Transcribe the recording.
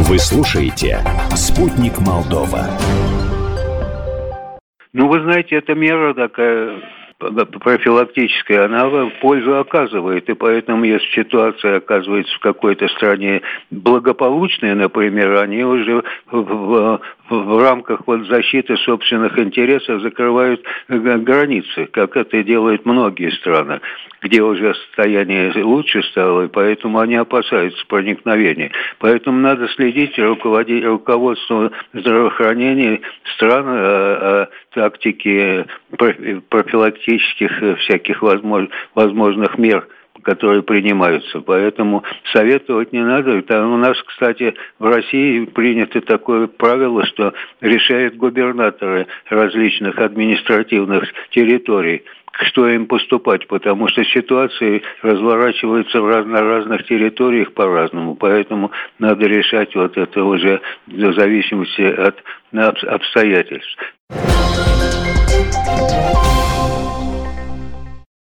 Вы слушаете «Спутник Молдова». Ну, вы знаете, эта мера такая профилактическая, она пользу оказывает, и поэтому, если ситуация оказывается в какой-то стране благополучная, например, они уже в рамках защиты собственных интересов закрывают границы, как это делают многие страны, где уже состояние лучше стало, и поэтому они опасаются проникновения. Поэтому надо следить руководству здравоохранения стран о тактике профилактических всяких возможных мер, которые принимаются. Поэтому советовать не надо. У нас, кстати, в России принято такое правило, что решают губернаторы различных административных территорий, что им поступать, потому что ситуации разворачиваются на разных территориях по-разному. Поэтому надо решать вот это уже в зависимости от обстоятельств.